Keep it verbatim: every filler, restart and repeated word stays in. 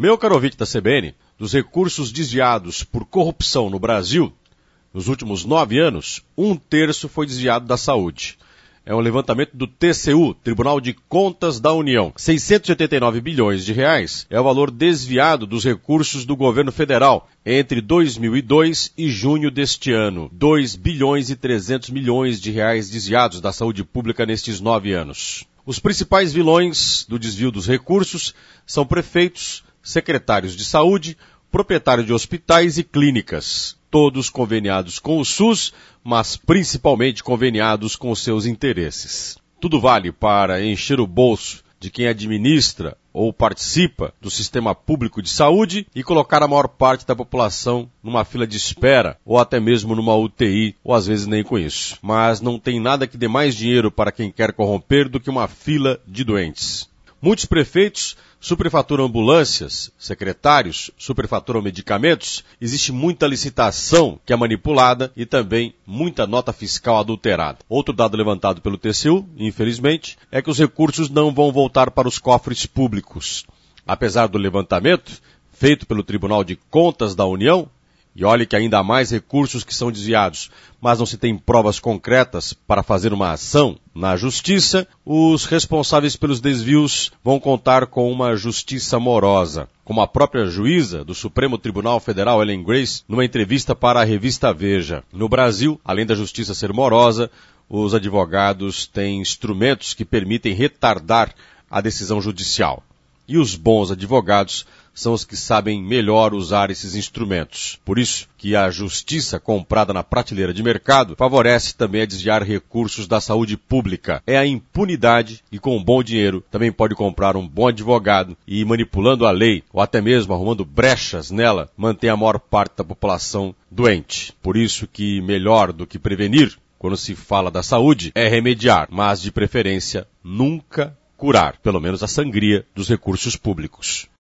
Meu caro ouvinte da C B N, dos recursos desviados por corrupção no Brasil, nos últimos nove anos, um terço foi desviado da saúde. É um levantamento do T C U, Tribunal de Contas da União. seiscentos e oitenta e nove bilhões de reais é o valor desviado dos recursos do governo federal entre dois mil e dois e junho deste ano. dois bilhões e trezentos milhões de reais desviados da saúde pública nestes nove anos. Os principais vilões do desvio dos recursos são prefeitos, secretários de saúde, proprietários de hospitais e clínicas, todos conveniados com o SUS, mas principalmente conveniados com seus interesses. Tudo vale para encher o bolso de quem administra ou participa do sistema público de saúde e colocar a maior parte da população numa fila de espera ou até mesmo numa U T I, ou às vezes nem com isso. Mas não tem nada que dê mais dinheiro para quem quer corromper do que uma fila de doentes. Muitos prefeitos superfaturam ambulâncias, secretários superfaturam medicamentos, existe muita licitação que é manipulada e também muita nota fiscal adulterada. Outro dado levantado pelo T C U, infelizmente, é que os recursos não vão voltar para os cofres públicos. Apesar do levantamento feito pelo Tribunal de Contas da União, e olhe que ainda há mais recursos que são desviados, mas não se tem provas concretas para fazer uma ação na justiça, os responsáveis pelos desvios vão contar com uma justiça morosa. Como a própria juíza do Supremo Tribunal Federal, Ellen Grace, numa entrevista para a revista Veja. No Brasil, além da justiça ser morosa, os advogados têm instrumentos que permitem retardar a decisão judicial. E os bons advogados são os que sabem melhor usar esses instrumentos. Por isso que a justiça comprada na prateleira de mercado favorece também a desviar recursos da saúde pública. É a impunidade e com um bom dinheiro também pode comprar um bom advogado e manipulando a lei ou até mesmo arrumando brechas nela, mantém a maior parte da população doente. Por isso que melhor do que prevenir, quando se fala da saúde, é remediar, mas de preferência nunca curar, pelo menos a sangria dos recursos públicos.